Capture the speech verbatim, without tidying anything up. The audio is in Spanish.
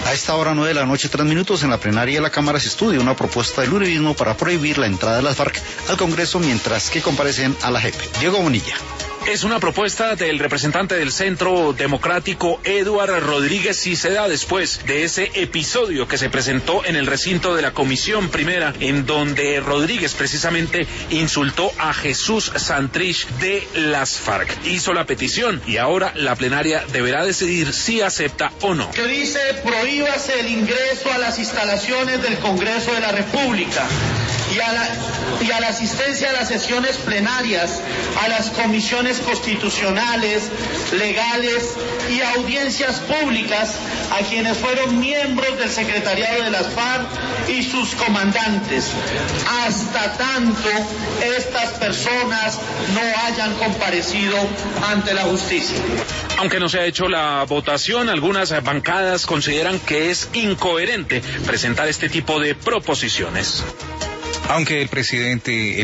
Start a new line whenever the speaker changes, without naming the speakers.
A esta hora nueve de la noche, tres minutos, en la plenaria de la Cámara se estudia una propuesta del uribismo para prohibir la entrada de las FARC al Congreso mientras que comparecen a la J E P. Diego Bonilla.
Es una propuesta del representante del Centro Democrático, Eduard Rodríguez, y se da después de ese episodio que se presentó en el recinto de la Comisión Primera, en donde Rodríguez precisamente insultó a Jesús Santrich de las FARC. Hizo la petición y ahora la plenaria deberá decidir si acepta o no.
Que dice: prohíbase el ingreso a las instalaciones del Congreso de la República y a la, y a la asistencia a las sesiones plenarias, a las comisiones constitucionales, legales y audiencias públicas a quienes fueron miembros del secretariado de las FARC y sus comandantes, hasta tanto estas personas no hayan comparecido ante la justicia.
Aunque no se ha hecho la votación, algunas bancadas consideran que es incoherente presentar este tipo de proposiciones.
Aunque el presidente